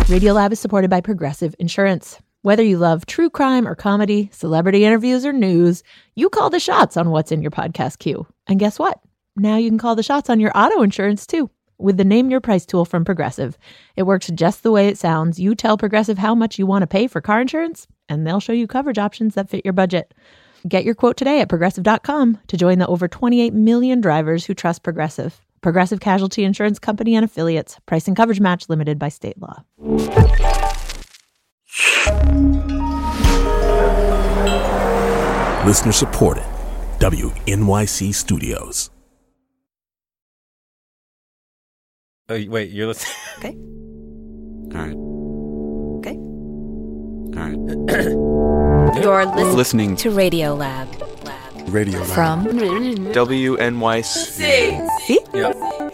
Radiolab is supported by Progressive Insurance. Whether you love true crime or comedy, celebrity interviews or news, you call the shots on what's in your podcast queue. And guess what? Now you can call the shots on your auto insurance too with the Name Your Price tool from Progressive. It works just the way it sounds. You tell Progressive how much you want to pay for car insurance, and they'll show you coverage options that fit your budget. Get your quote today at Progressive.com to join the over 28 million drivers who trust Progressive. Progressive Casualty Insurance Company and Affiliates. Price and coverage match limited by state law. Listener supported. WNYC Studios. Oh, wait, you're listening? Okay. All right. Okay. All right. You're Listening to Radiolab. Radio Lab. From WNYC. See? Yeah.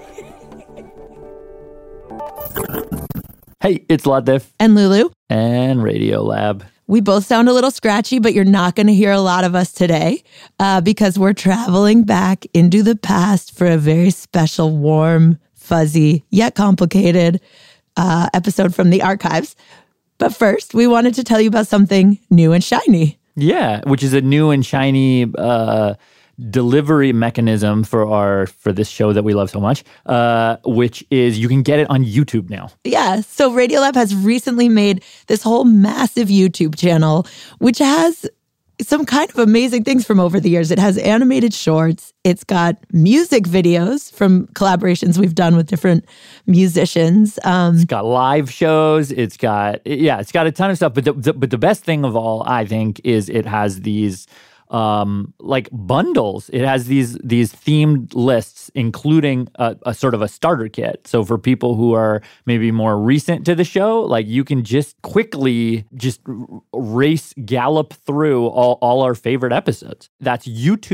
Hey, it's Latif And Lulu, and Radiolab. we both sound a little scratchy, but you're not going to hear a lot of us today because we're traveling back into the past for a very special, warm, fuzzy, yet complicated episode from the archives. But first, we wanted to tell you about something new and shiny. Yeah, which is a new and shiny delivery mechanism for this show that we love so much, which is you can get it on YouTube now. Yeah, so Radiolab has recently made this whole massive YouTube channel, which has some kind of amazing things from over the years. It has animated shorts. It's got music videos from collaborations we've done with different musicians. It's got live shows. It's got a ton of stuff. But the best thing of all, I think, is it has these like bundles. It has these themed lists, including a sort of a starter kit. So for people who are maybe more recent to the show, like you can just quickly gallop through all our favorite episodes. That's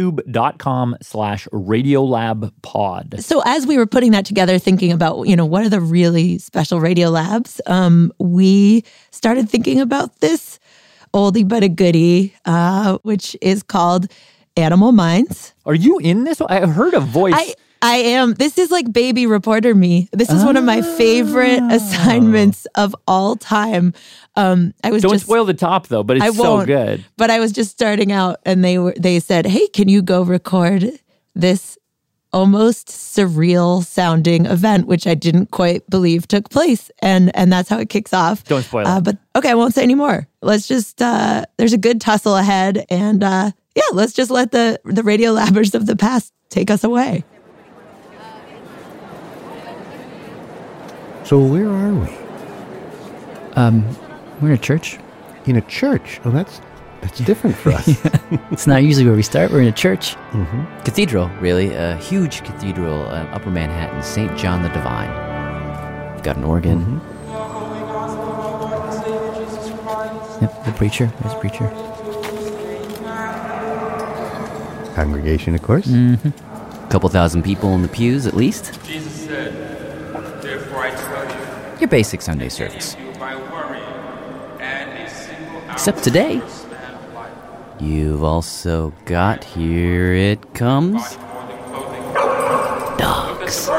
youtube.com/radiolabpod. So as we were putting that together, thinking about, what are the really special Radiolabs, we started thinking about this oldie but a goodie, which is called Animal Minds. Are you in this? I heard a voice. I am. This is like baby reporter me. This is one of my favorite assignments of all time. Don't spoil the top though, but it's so good. But I was just starting out, and they said, "Hey, can you go record this almost surreal sounding event," which I didn't quite believe took place. And that's how it kicks off. Don't spoil it. But okay, I won't say any more. Let's just, there's a good tussle ahead. And let's just let the Radiolabbers of the past take us away. So where are we? We're in a church. In a church? Oh, that's different for us. It's not usually where we start. We're in a church. Mm-hmm. Cathedral, really. A huge cathedral in Upper Manhattan, St. John the Divine. We've got an organ. Mm-hmm. Yep, the preacher. There's a preacher. Congregation, of course. Mm-hmm. A couple thousand people in the pews, at least. Jesus said, "Therefore I tell you, Your basic Sunday service. Except today, you've also got, here it comes, dogs.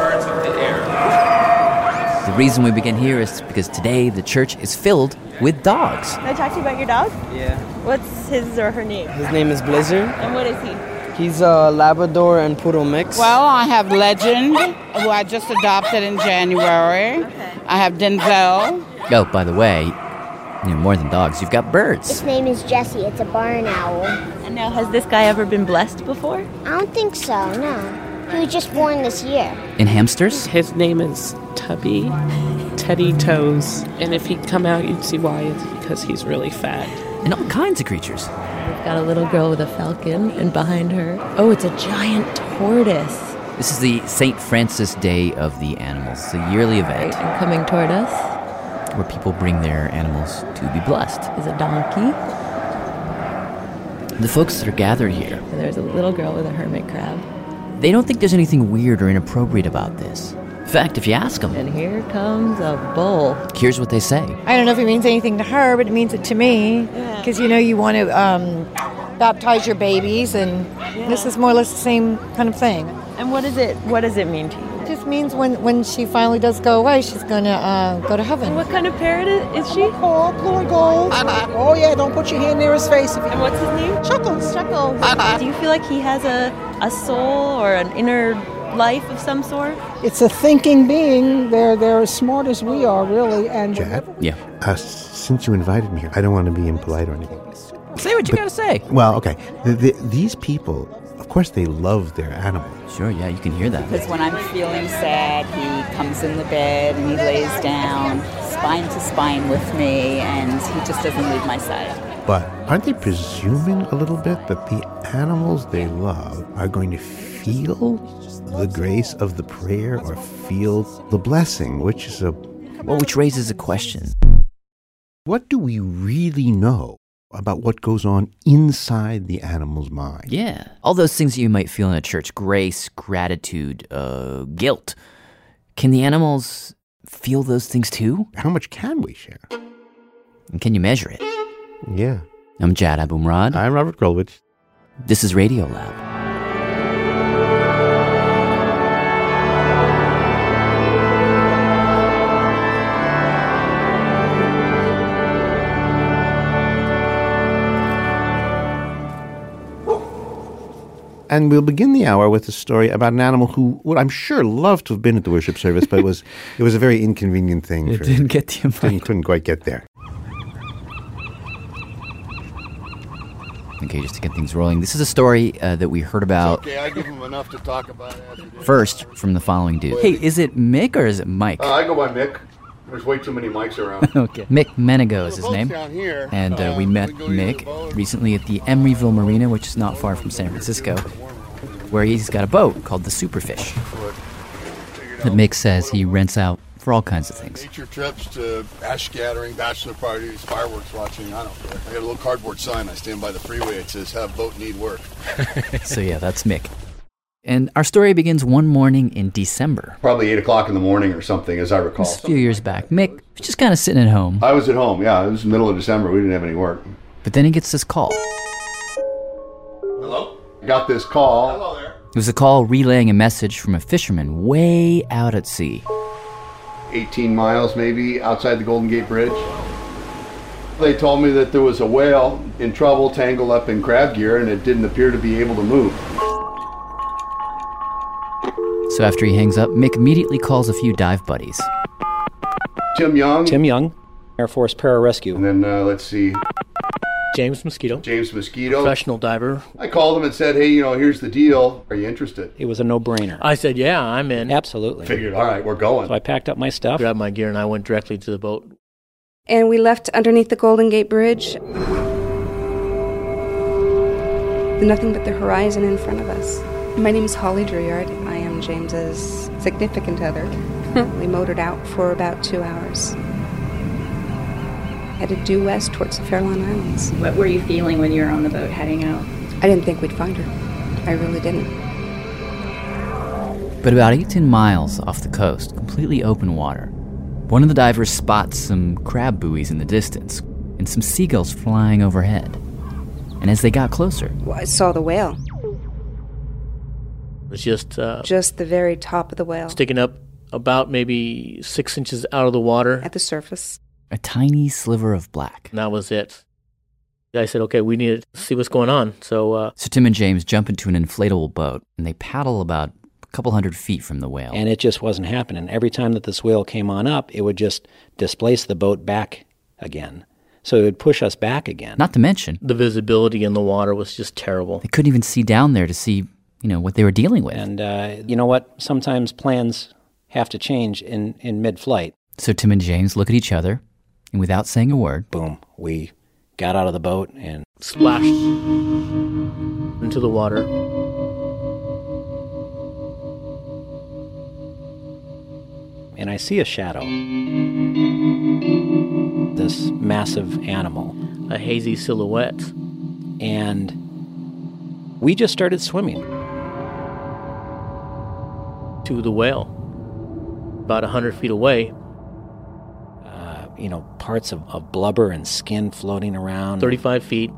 The reason we begin here is because today the church is filled with dogs. Can I talk to you about your dog? Yeah. What's his or her name? His name is Blizzard. And what is he? He's a Labrador and Poodle mix. Well, I have Legend, who I just adopted in January. Okay. I have Denzel. Oh, by the way, more than dogs, you've got birds. His name is Jesse. It's a barn owl. And now, has this guy ever been blessed before? I don't think so, no. He was just born this year. And hamsters? His name is Tubby, Teddy Toes. And if he'd come out, you'd see why. It's because he's really fat. And all kinds of creatures. We've got a little girl with a falcon, and behind her, it's a giant tortoise. This is the St. Francis Day of the Animals, a yearly event. Right, and coming toward us, where people bring their animals to be blessed. Is a donkey. The folks that are gathered here. And there's a little girl with a hermit crab. They don't think there's anything weird or inappropriate about this. In fact, if you ask them. And here comes a bull. Here's what they say. I don't know if it means anything to her, but it means it to me. Because, you want to baptize your babies, and this is more or less the same kind of thing. And what does it mean to you? just means when she finally does go away, she's going to go to heaven. What kind of parrot is she? Oh, blue and gold. Oh, yeah, don't put your hand near his face. And what's his name? Chuckles. Chuckles. Do you feel like he has a soul or an inner life of some sort? It's a thinking being. They're as smart as we are, really. And Chad? Yeah. Since you invited me here, I don't want to be impolite or anything. Say what you gotta say. Well, okay. These people, of course, they love their animals. Sure, yeah, you can hear that. Because when I'm feeling sad, he comes in the bed and he lays down, spine to spine with me, and he just doesn't leave my side. But aren't they presuming a little bit that the animals they love are going to feel the grace of the prayer or feel the blessing, which raises a question. What do we really know about what goes on inside the animal's mind? Yeah. All those things that you might feel in a church, grace, gratitude, guilt. Can the animals feel those things too? How much can we share? And can you measure it? Yeah. I'm Jad Abumrad. I'm Robert Krulwich. This is Radio Lab. And we'll begin the hour with a story about an animal who would, I'm sure, loved to have been at the worship service, but it was a very inconvenient thing. It didn't get the invite. Couldn't quite get there. Okay, just to get things rolling. This is a story that we heard about. It's okay, I give him enough to talk about First, from the following dude. Hey, is it Mick or is it Mike? I go by Mick. There's way too many mics around. Okay. Mick Menego is his name. Down here, and we met Mick recently at the Emeryville Marina, which is not far from San Francisco, where he's got a boat called the Superfish that Mick says he rents out for all kinds of things. Nature trips to ash gathering, bachelor parties, fireworks watching, I don't care. I got a little cardboard sign I stand by the freeway. It says, have boat need work. So yeah, that's Mick. And our story begins one morning in December. Probably 8 o'clock in the morning or something, as I recall. This was a few years back. Mick was just kind of sitting at home. I was at home, yeah. It was the middle of December. We didn't have any work. But then he gets this call. Hello? I got this call. Hello there. It was a call relaying a message from a fisherman way out at sea. 18 miles maybe outside the Golden Gate Bridge. They told me that there was a whale in trouble, tangled up in crab gear, and it didn't appear to be able to move. So after he hangs up, Mick immediately calls a few dive buddies. Tim Young, Air Force Pararescue. And then, let's see. James Mosquito. Professional diver. I called him and said, hey, here's the deal. Are you interested? It was a no-brainer. I said, yeah, I'm in. Absolutely. Figured, all right, we're going. So I packed up my stuff. Grabbed my gear and I went directly to the boat. And we left underneath the Golden Gate Bridge. Nothing but the horizon in front of us. My name is Holly Drouillard. I am James's significant other. We motored out for about 2 hours. Headed due west towards the Farallon Islands. What were you feeling when you were on the boat heading out? I didn't think we'd find her. I really didn't. But about 18 miles off the coast, completely open water, one of the divers spots some crab buoys in the distance and some seagulls flying overhead. And as they got closer... Well, I saw the whale. It was just the very top of the whale. Sticking up about maybe 6 inches out of the water. At the surface. A tiny sliver of black. And that was it. I said, okay, we need to see what's going on. So Tim and James jump into an inflatable boat, and they paddle about a couple hundred feet from the whale. And it just wasn't happening. Every time that this whale came on up, it would just displace the boat back again. So it would push us back again. Not to mention... the visibility in the water was just terrible. They couldn't even see down there to see, what they were dealing with. And you know what? Sometimes plans have to change in mid-flight. So Tim and James look at each other, and without saying a word... boom, we got out of the boat and... splashed into the water. And I see a shadow. This massive animal. A hazy silhouette. And we just started swimming. To the whale. About 100 feet away. Parts of blubber and skin floating around. 35 feet.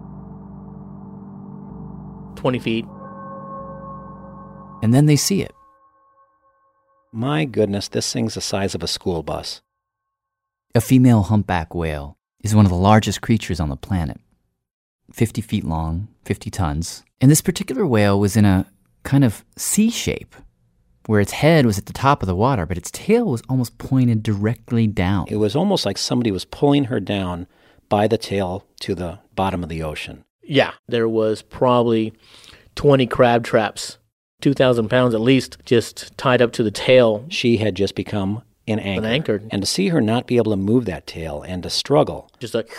20 feet. And then they see it. My goodness, this thing's the size of a school bus. A female humpback whale is one of the largest creatures on the planet. 50 feet long, 50 tons. And this particular whale was in a kind of C shape, where its head was at the top of the water, but its tail was almost pointed directly down. It was almost like somebody was pulling her down by the tail to the bottom of the ocean. Yeah, there was probably 20 crab traps, 2,000 pounds at least, just tied up to the tail. She had just become anchored. And to see her not be able to move that tail and to struggle. Just like,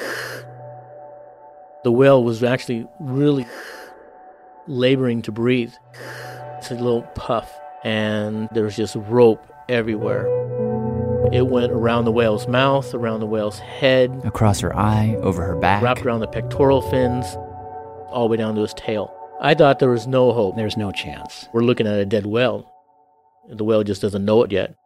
the whale was actually really laboring to breathe. It's a little puff, and there was just rope everywhere. It went around the whale's mouth, around the whale's head. Across her eye, over her back. Wrapped around the pectoral fins, all the way down to his tail. I thought there was no hope. There's no chance. We're looking at a dead whale. The whale just doesn't know it yet.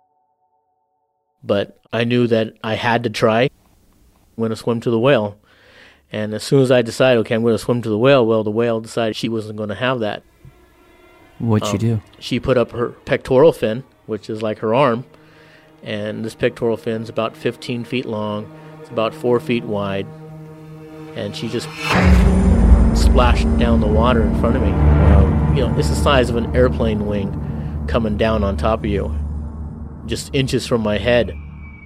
But I knew that I had to try. I'm going to swim to the whale. And as soon as I decided, okay, I'm going to swim to the whale, well, the whale decided she wasn't going to have that. What'd she do? She put up her pectoral fin, which is like her arm. And this pectoral fin's about 15 feet long. It's about 4 feet wide. And she just splashed down the water in front of me. It's the size of an airplane wing coming down on top of you, just inches from my head.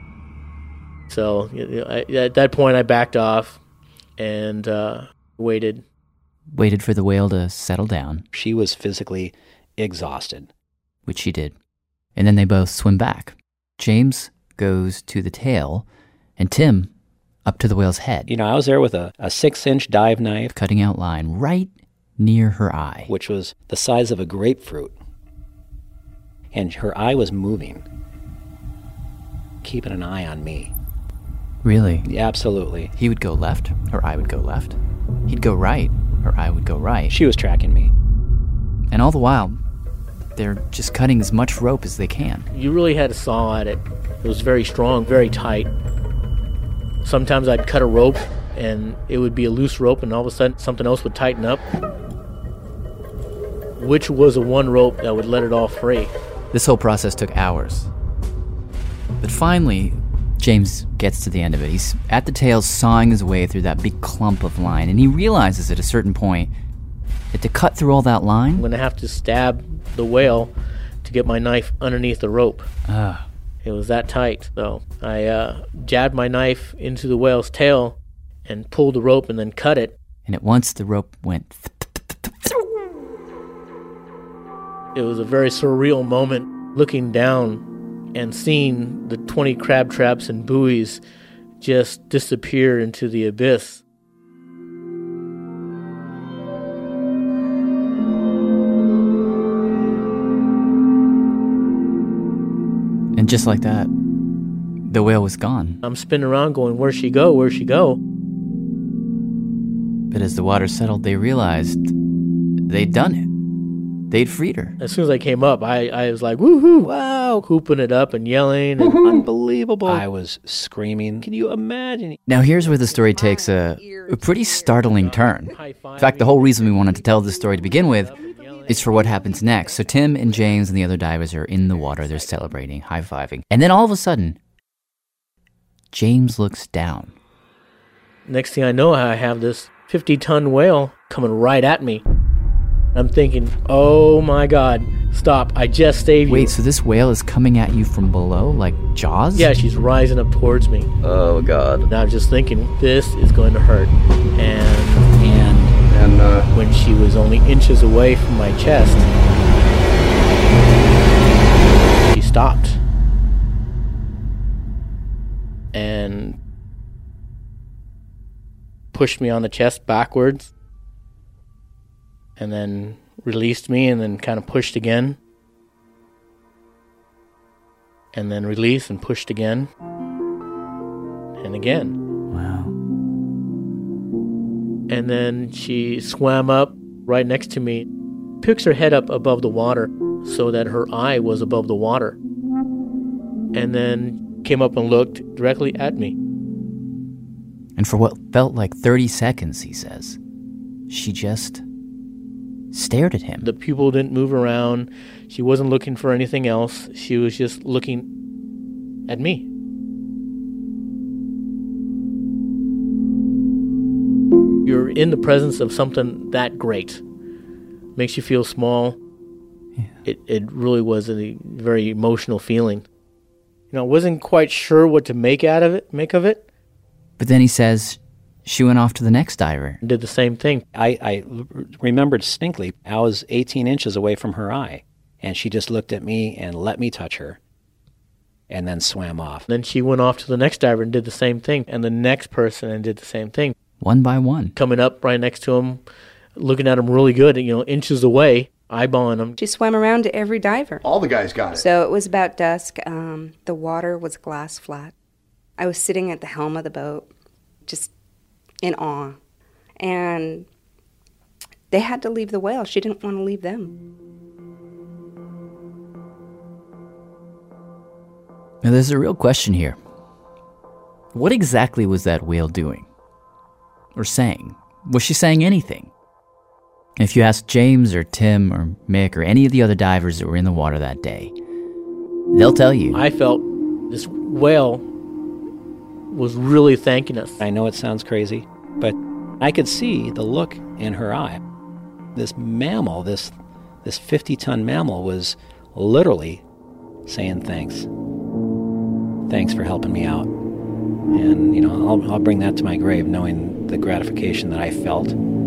So at that point, I backed off and waited. Waited for the whale to settle down. She was physically exhausted. Which she did. And then they both swim back. James goes to the tail, and Tim up to the whale's head. I was there with a 6-inch dive knife. Cutting out line right near her eye. Which was the size of a grapefruit. And her eye was moving. Keeping an eye on me. Really? Yeah, absolutely. He would go left, her eye would go left. He'd go right, her eye would go right. She was tracking me. And all the while, they're just cutting as much rope as they can. You really had to saw at it. It was very strong, very tight. Sometimes I'd cut a rope, and it would be a loose rope, and all of a sudden something else would tighten up. Which was the one rope that would let it all free. This whole process took hours. But finally, James gets to the end of it. He's at the tail sawing his way through that big clump of line, and he realizes at a certain point that to cut through all that line... I'm going to have to stab the whale to get my knife underneath the rope. It was that tight. So I jabbed my knife into the whale's tail and pulled the rope and then cut it. And at once the rope went... It was a very surreal moment looking down and seeing the 20 crab traps and buoys just disappear into the abyss. And just like that, the whale was gone. I'm spinning around going, where'd she go? Where'd she go? But as the water settled, they realized they'd done it. They'd freed her. As soon as I came up, I was like, woohoo, wow, hooping it up and yelling. And unbelievable. I was screaming. Can you imagine? Now here's where the story takes a pretty startling turn. In fact, the whole reason we wanted to tell this story to begin with is for what happens next. So Tim and James and the other divers are in the water. They're celebrating, high-fiving. And then all of a sudden, James looks down. Next thing I know, I have this 50-ton whale coming right at me. I'm thinking, oh my God, stop, I just saved you. Wait, so this whale is coming at you from below, like Jaws? Yeah, she's rising up towards me. Oh God. And I was just thinking, this is going to hurt. And when she was only inches away from my chest, she stopped. And pushed me on the chest backwards. And then released me and then kind of pushed again. And then released and pushed again. And again. Wow. And then she swam up right next to me, picks her head up above the water so that her eye was above the water. And then came up and looked directly at me. And for what felt like 30 seconds, he says, she just stared at him. The pupil didn't move around. She wasn't looking for anything else. She was just looking at me. You're in the presence of something that great. Makes you feel small. Yeah. It really was a very emotional feeling. I wasn't quite sure what to make of it. But then he says she went off to the next diver. Did the same thing. I remembered distinctly, I was 18 inches away from her eye, and she just looked at me and let me touch her, and then swam off. Then she went off to the next diver and did the same thing, and the next person and did the same thing. One by one. Coming up right next to him, looking at him really good, inches away, eyeballing him. She swam around to every diver. All the guys got it. So it was about dusk. The water was glass flat. I was sitting at the helm of the boat, just in awe. And they had to leave the whale. She didn't want to leave them. Now, there's a real question here. What exactly was that whale doing? Or saying? Was she saying anything? If you ask James or Tim or Mick or any of the other divers that were in the water that day, they'll tell you. I felt this whale was really thanking us. I know it sounds crazy, but I could see the look in her eye. This mammal, this 50-ton mammal was literally saying thanks. Thanks for helping me out. And, I'll bring that to my grave, knowing the gratification that I felt.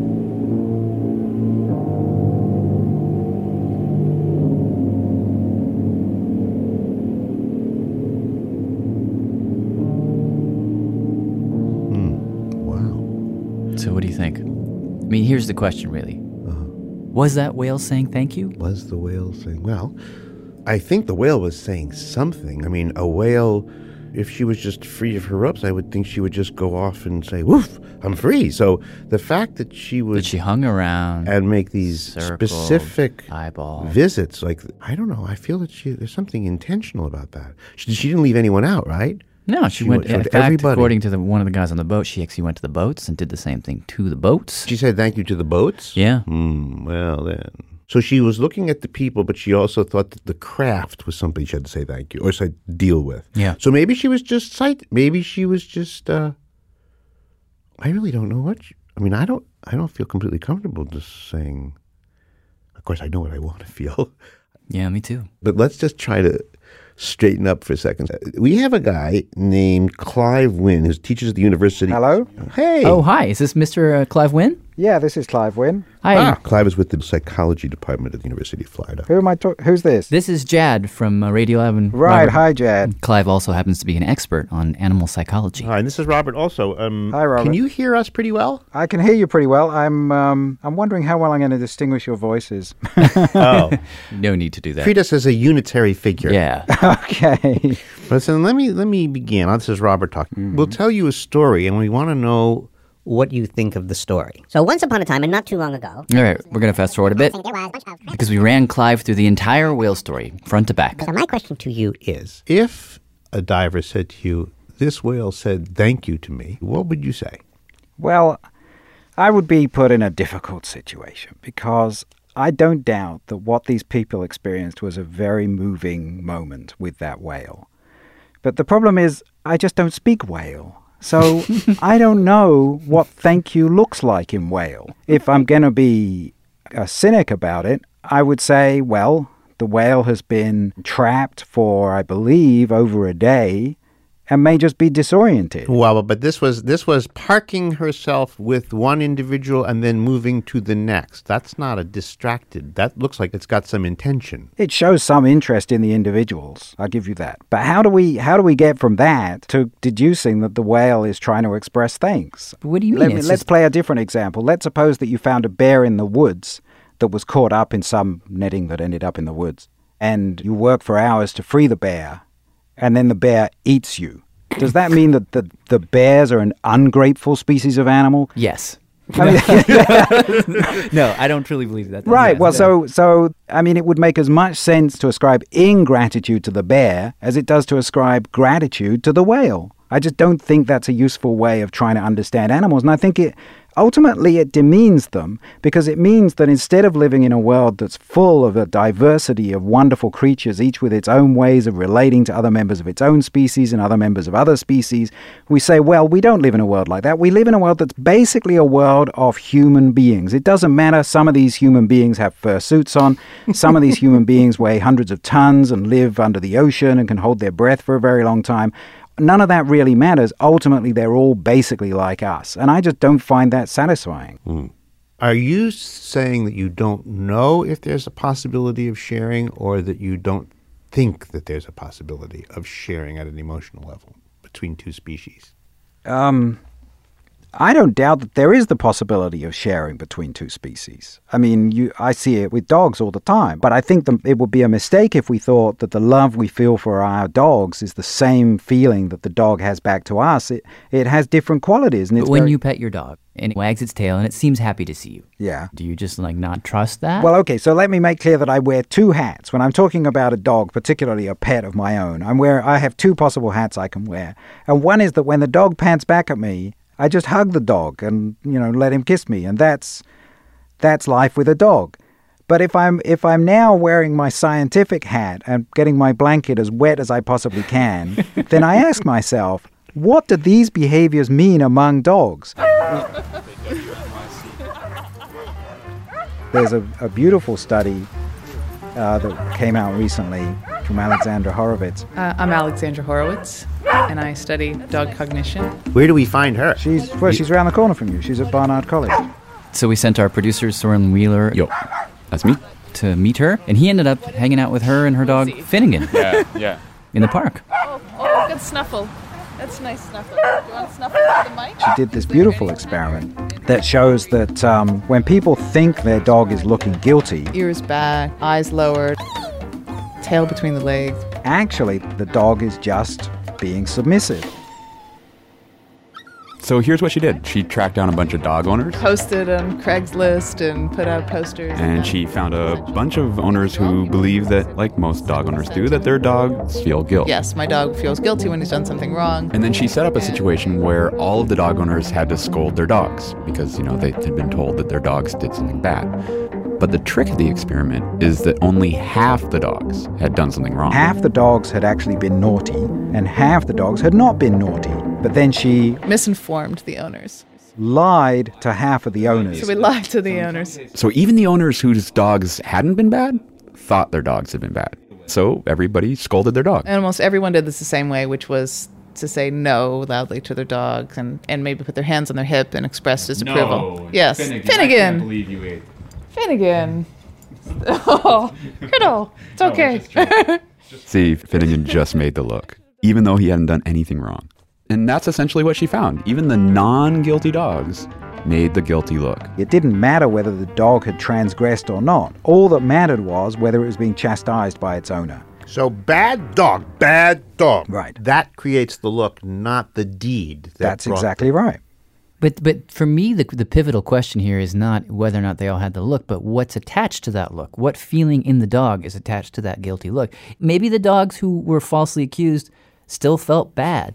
So what do you think? I mean, here's the question, really. Was that whale saying thank you? Was the whale saying... Well, I think the whale was saying something. I mean, a whale, if she was just free of her ropes, I would think she would just go off and say, woof, I'm free. So the fact that she would... That she hung around and make these specific eyeball visits, like, I don't know, I feel that there's something intentional about that. She didn't leave anyone out, right? No, she went in fact, everybody. According to one of the guys on the boat, she actually went to the boats and did the same thing to the boats. She said thank you to the boats? Yeah. Well, then. So she was looking at the people, but she also thought that the craft was something she had to say thank you or say deal with. Yeah. So maybe she was just maybe she was just, I really don't know what, I don't feel completely comfortable just saying, of course I know what I want to feel. Yeah, me too. But let's just try to straighten up for a second. We have a guy named Clive Wynne who teaches at the university. Hello. Hey. Oh, hi. Is this Mr. Clive Wynne? Yeah, this is Clive Wynne. Hi. Clive is with the psychology department at the University of Florida. Who am I Who's this? This is Jad from Radiolab. And right. Robert. Hi, Jad. Clive also happens to be an expert on animal psychology. Hi, and this is Robert also. Hi, Robert. Can you hear us pretty well? I can hear you pretty well. I'm wondering how well I'm going to distinguish your voices. Oh. No need to do that. Treat us as a unitary figure. Yeah. Okay. Listen, let me begin. This is Robert talking. Mm-hmm. We'll tell you a story, and we want to know what you think of the story. So once upon a time, and not too long ago... All right, we're going to fast forward a bit, because we ran Clive through the entire whale story, front to back. So my question to you is... If a diver said to you, this whale said thank you to me, what would you say? Well, I would be put in a difficult situation, because I don't doubt that what these people experienced was a very moving moment with that whale. But the problem is, I just don't speak whale. So I don't know what thank you looks like in whale. If I'm going to be a cynic about it, I would say, well, the whale has been trapped for, I believe, over a day and may just be disoriented. Well, but this was parking herself with one individual and then moving to the next. That's not a distracted. That looks like it's got some intention. It shows some interest in the individuals. I'll give you that. But how do we get from that to deducing that the whale is trying to express thanks? What do you mean? Let's play a different example. Let's suppose that you found a bear in the woods that was caught up in some netting that ended up in the woods, and you work for hours to free the bear, and then the bear eats you. Does that mean that the bears are an ungrateful species of animal? Yes. I mean, no, I don't truly believe that. Right. Yeah, well, so I mean, it would make as much sense to ascribe ingratitude to the bear as it does to ascribe gratitude to the whale. I just don't think that's a useful way of trying to understand animals. And I think ultimately it demeans them, because it means that instead of living in a world that's full of a diversity of wonderful creatures, each with its own ways of relating to other members of its own species and other members of other species, we say, well, we don't live in a world like that. We live in a world that's basically a world of human beings. It doesn't matter. Some of these human beings have fursuits on. Some of these human beings weigh hundreds of tons and live under the ocean and can hold their breath for a very long time. None of that really matters. Ultimately, they're all basically like us. And I just don't find that satisfying. Are you saying that you don't know if there's a possibility of sharing, or that you don't think that there's a possibility of sharing at an emotional level between two species? I don't doubt that there is the possibility of sharing between two species. I mean, I see it with dogs all the time. But I think it would be a mistake if we thought that the love we feel for our dogs is the same feeling that the dog has back to us. It has different qualities. And but when you pet your dog and it wags its tail and it seems happy to see you, yeah, do you just not trust that? Well, okay, so let me make clear that I wear two hats. When I'm talking about a dog, particularly a pet of my own, I have two possible hats I can wear. And one is that when the dog pants back at me, I just hug the dog and, let him kiss me. And that's life with a dog. But if I'm now wearing my scientific hat and getting my blanket as wet as I possibly can, then I ask myself, what do these behaviors mean among dogs? There's a beautiful study that came out recently from Alexandra Horowitz. I'm Alexandra Horowitz, and I study dog cognition. Where do we find her? She's around the corner from you. She's at Barnard College. So we sent our producer, Soren Wheeler. Yo, that's me. To meet her, and he ended up hanging out with her and her dog, Finnegan. Yeah. In the park. Oh, good snuffle. That's a nice snuffle. Do you want to snuffle for the mic? She did this beautiful experiment that shows that when people think their dog is looking guilty, ears back, eyes lowered, tail between the legs. Actually, the dog is just being submissive. So here's what she did. She tracked down a bunch of dog owners. Posted on Craigslist and put out posters. And she found a bunch of owners who believe that, like most dog owners do, that their dogs feel guilt. Yes, my dog feels guilty when he's done something wrong. And then she set up a situation where all of the dog owners had to scold their dogs because, they had been told that their dogs did something bad. But the trick of the experiment is that only half the dogs had done something wrong. Half the dogs had actually been naughty, and half the dogs had not been naughty. But then she misinformed the owners. Lied to half of the owners. So we lied to the owners. So even the owners whose dogs hadn't been bad thought their dogs had been bad. So everybody scolded their dog. And almost everyone did this the same way, which was to say no loudly to their dogs and maybe put their hands on their hip and express disapproval. No, yes, Finnegan. Finnegan. I can't believe you ate. Finnegan. Oh, Criddle. It's okay. See, Finnegan just made the look, even though he hadn't done anything wrong. And that's essentially what she found. Even the non-guilty dogs made the guilty look. It didn't matter whether the dog had transgressed or not. All that mattered was whether it was being chastised by its owner. So bad dog. Right. That creates the look, not the deed. That's exactly right. But for me, the pivotal question here is not whether or not they all had the look, but what's attached to that look. What feeling in the dog is attached to that guilty look? Maybe the dogs who were falsely accused still felt bad.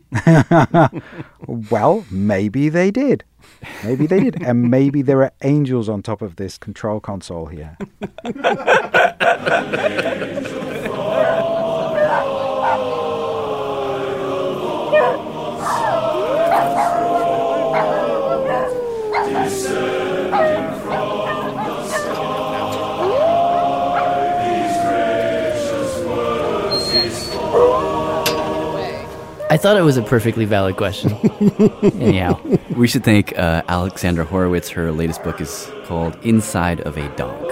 Well, maybe they did. Maybe they did. And maybe there are angels on top of this control console here. I thought it was a perfectly valid question. Anyhow, we should thank Alexandra Horowitz. Her latest book is called Inside of a Dog.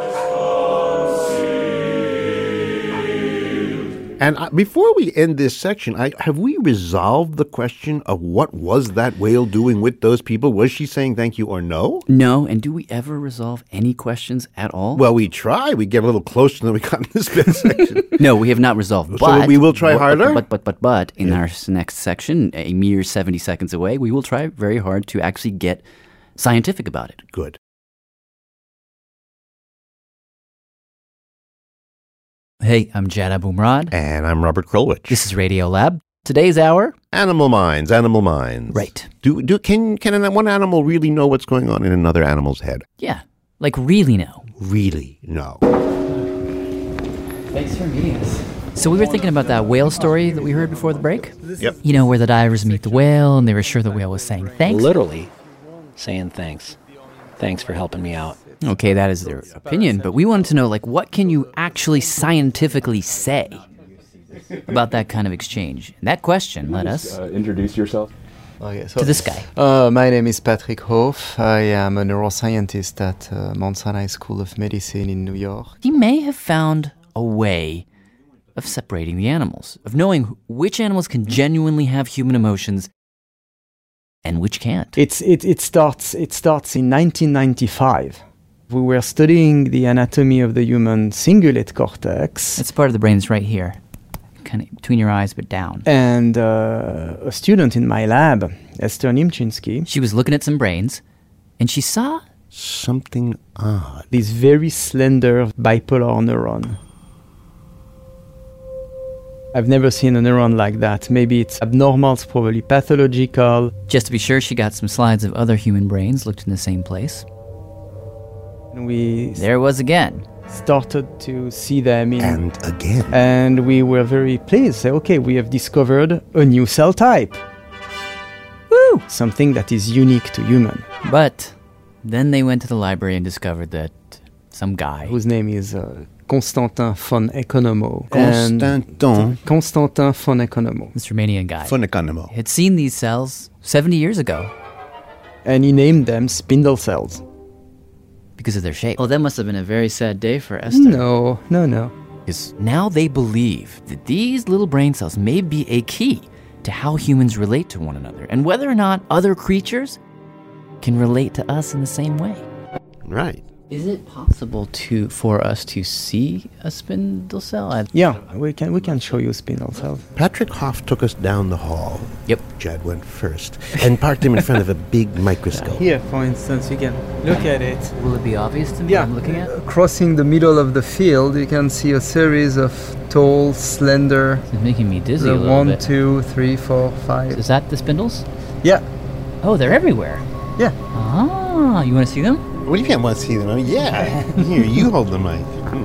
And before we end this section, have we resolved the question of what was that whale doing with those people? Was she saying thank you or no? No, and do we ever resolve any questions at all? Well, we try. We get a little closer than we got in this bit section. No, we have not resolved. So we will try harder? But in our next section, a mere 70 seconds away, we will try very hard to actually get scientific about it. Good. Hey, I'm Jad Abumrad. And I'm Robert Krulwich. This is Radio Lab. Today's hour? Animal minds. Right. Can one animal really know what's going on in another animal's head? Yeah, like really know. Really know. Thanks for meeting us. So we were thinking about that whale story that we heard before the break. Yep. You know, where the divers meet the whale and they were sure the whale was saying thanks. Literally saying thanks. Thanks for helping me out. Okay, that is their opinion, but we wanted to know, like, what can you actually scientifically say about that kind of exchange? And that question led us introduce yourself to this guy. My name is Patrick Hoff. I am a neuroscientist at Mount Sinai School of Medicine in New York. He may have found a way of separating the animals, of knowing which animals can genuinely have human emotions and which can't. It starts in 1995. We were studying the anatomy of the human cingulate cortex. It's part of the brain that's right here, kind of between your eyes but down. And a student in my lab, Esther Nimchinsky, she was looking at some brains, and she saw something odd. This very slender bipolar neuron. I've never seen a neuron like that. Maybe it's abnormal, it's probably pathological. Just to be sure, she got some slides of other human brains, looked in the same place. There it was again. Started to see them and again. And we were very pleased. Say, okay, we have discovered a new cell type. Woo! Something that is unique to human. But then they went to the library and discovered that some guy, whose name is Constantin von Economo. Constantin von Economo. This Romanian guy. Von Economo. Had seen these cells 70 years ago. And he named them spindle cells. Because of their shape. Oh, that must have been a very sad day for Esther. No. Because now they believe that these little brain cells may be a key to how humans relate to one another and whether or not other creatures can relate to us in the same way. Right. Is it possible for us to see a spindle cell? Yeah, we can show you spindle cells. Patrick Hoff took us down the hall. Yep. Jad went first and parked him in front of a big microscope. Here, for instance, you can look at it. Will it be obvious to me what I'm looking at? Crossing the middle of the field, you can see a series of tall, slender... It's making me dizzy a little 1, bit. 2, 3, 4, 5... Is that the spindles? Yeah. Oh, they're everywhere. Yeah. Ah, you want to see them? What do you want to see them? Oh, yeah. Here, you hold the mic.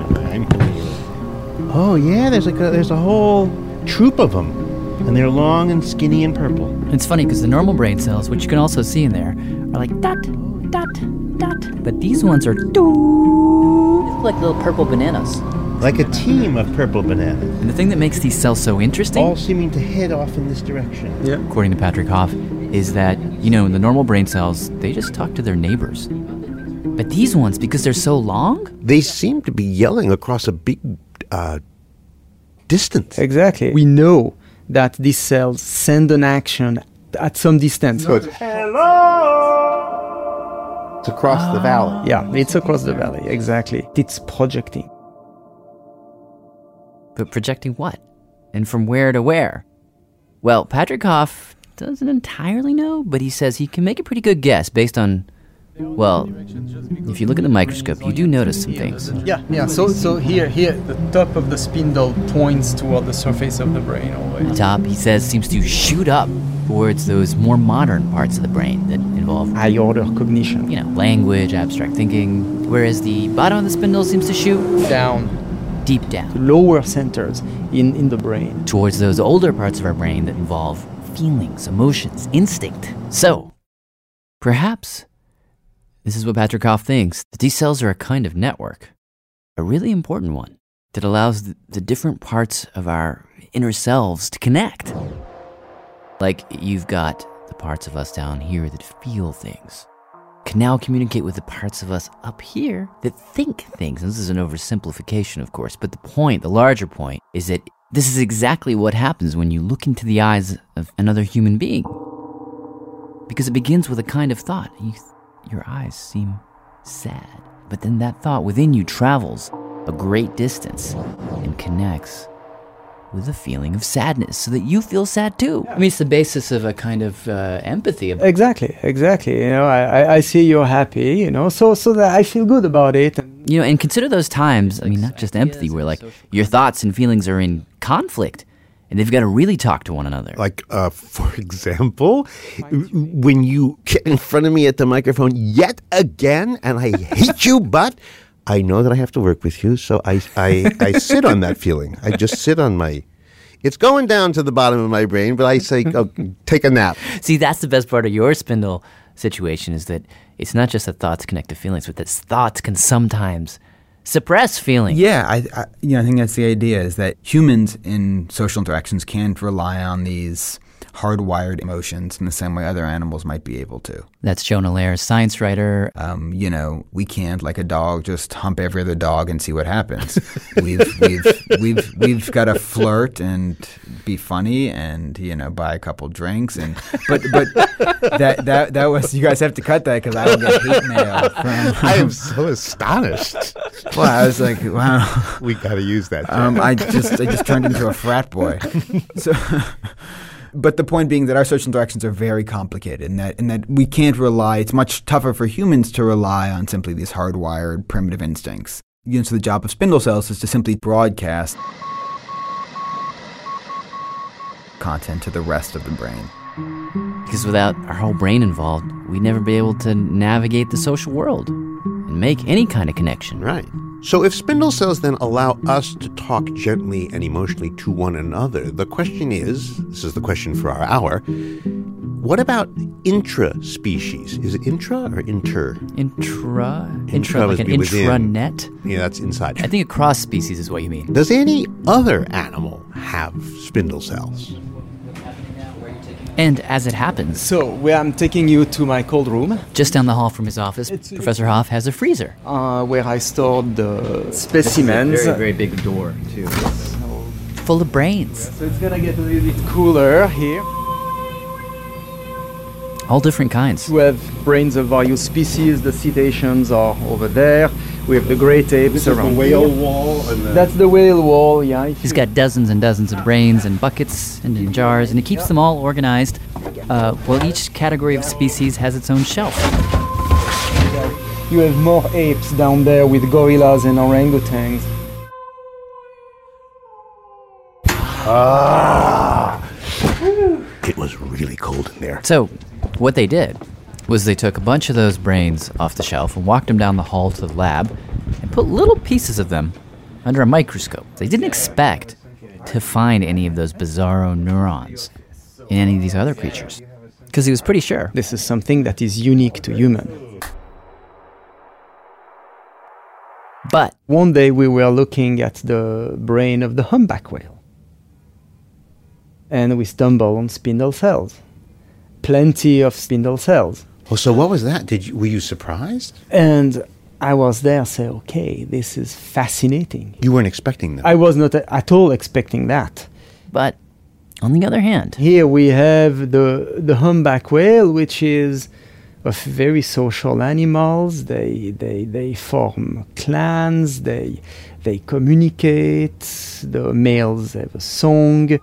Oh, yeah, there's a whole troop of them. And they're long and skinny and purple. It's funny because the normal brain cells, which you can also see in there, are like dot, dot, dot. But these ones are doo. They look like little purple bananas. Like a team of purple bananas. And the thing that makes these cells so interesting, all seeming to head off in this direction. Yeah. According to Patrick Hoff, is that, you know, in the normal brain cells, they just talk to their neighbors. But these ones, because they're so long, they seem to be yelling across a big distance. Exactly. We know that these cells send an action at some distance. So it's hello. It's across the valley. Yeah, it's across the valley. Exactly. It's projecting. But projecting what? And from where to where? Well, Patrick Hoff doesn't entirely know, but he says he can make a pretty good guess based on, well, if you look at the microscope, you do notice some things. Yeah. So here, the top of the spindle points toward the surface of the brain always. The top, he says, seems to shoot up towards those more modern parts of the brain that involve high order cognition. You know, language, abstract thinking, whereas the bottom of the spindle seems to shoot down. Deep down. To lower centers in the brain. Towards those older parts of our brain that involve feelings, emotions, instinct. So, perhaps this is what Patrick Hoff thinks, that these cells are a kind of network, a really important one, that allows the different parts of our inner selves to connect. Like you've got the parts of us down here that feel things, can now communicate with the parts of us up here that think things. And this is an oversimplification, of course, but the larger point, is that this is exactly what happens when you look into the eyes of another human being. Because it begins with a kind of thought. Your eyes seem sad. But then that thought within you travels a great distance and connects with a feeling of sadness so that you feel sad too. I mean, it's the basis of a kind of empathy. Exactly. You know, I see you're happy, you know, so that I feel good about it. You know, and consider those times, I mean, not just empathy, where like your thoughts and feelings are in conflict. and they've got to really talk to one another. Like, for example, when you get in front of me at the microphone yet again, and I hate you, but I know that I have to work with you, so I sit on that feeling. I just sit on my... It's going down to the bottom of my brain, but I say, oh, take a nap. See, that's the best part of your spindle situation, is that it's not just that thoughts connect to feelings, but that thoughts can sometimes suppress feelings. Yeah, I think that's the idea, is that humans in social interactions can't rely on these hardwired emotions in the same way other animals might be able to. That's Jonah Lehrer, science writer. We can't, like a dog, just hump every other dog and see what happens. We've got to flirt and be funny and buy a couple drinks but that was, you guys have to cut that because I will get hate mail from. I am so astonished. Well, I was like, wow, we got to use that. I just turned into a frat boy. So. But the point being that our social interactions are very complicated, and that we can't rely. It's much tougher for humans to rely on simply these hardwired primitive instincts. So the job of spindle cells is to simply broadcast content to the rest of the brain. Because without our whole brain involved, we'd never be able to navigate the social world and make any kind of connection. Right. So if spindle cells then allow us to talk gently and emotionally to one another, the question is, this is the question for our hour, what about intra-species? Is it intra or inter? Intra like an intranet? Yeah, that's inside. I think a cross-species is what you mean. Does any other animal have spindle cells? And as it happens... So, I'm taking you to my cold room. Just down the hall from his office, Professor Hoff has a freezer. Where I stored the specimens. This is a very, very big door, too. Full of brains. So it's going to get a little bit cooler here. All different kinds. We have brains of various species. The cetaceans are over there. We have the great apes around the whale wall. That's the whale wall, yeah. He's got dozens and dozens of brains in buckets and in jars, and he keeps them all organized. Each category of species has its own shelf. You have more apes down there with gorillas and orangutans. It was really cold in there. So, what they did was they took a bunch of those brains off the shelf and walked them down the hall to the lab and put little pieces of them under a microscope. They didn't expect to find any of those bizarro neurons in any of these other creatures, because he was pretty sure this is something that is unique to human. But one day we were looking at the brain of the humpback whale, and we stumbled on spindle cells. Plenty of spindle cells. Oh, so what was that? Were you surprised? And I was there, say, okay, this is fascinating. You weren't expecting that. I was not at all expecting that. But on the other hand, here we have the humpback whale, which is of very social animals. They form clans. They communicate. The males have a song.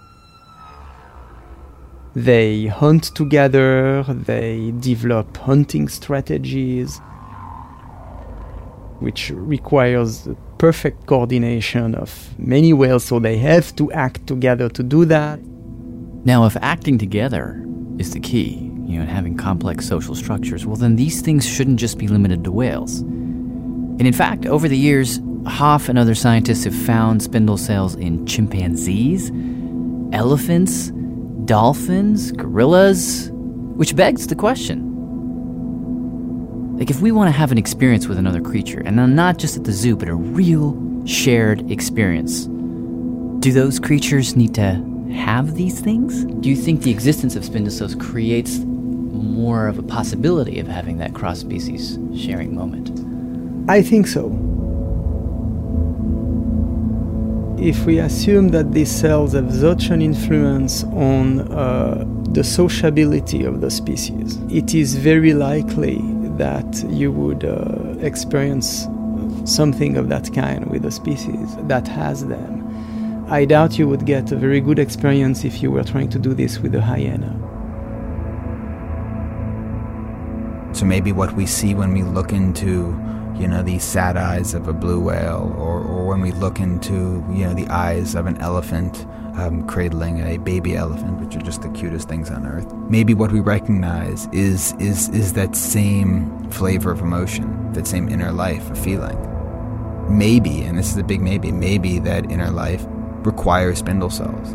They hunt together, they develop hunting strategies, which requires the perfect coordination of many whales, so they have to act together to do that. Now, if acting together is the key, and having complex social structures, well, then these things shouldn't just be limited to whales. And in fact, over the years, Hoff and other scientists have found spindle cells in chimpanzees, elephants, dolphins, gorillas, which begs the question. Like, if we want to have an experience with another creature, and not just at the zoo, but a real shared experience, do those creatures need to have these things? Do you think the existence of spindle cells creates more of a possibility of having that cross-species sharing moment? I think so. If we assume that these cells have such an influence on the sociability of the species, it is very likely that you would experience something of that kind with a species that has them. I doubt you would get a very good experience if you were trying to do this with a hyena. So maybe what we see when we look into the sad eyes of a blue whale, or when we look into, the eyes of an elephant cradling a baby elephant, which are just the cutest things on earth. Maybe what we recognize is that same flavor of emotion, that same inner life of feeling. Maybe, and this is a big maybe that inner life requires spindle cells.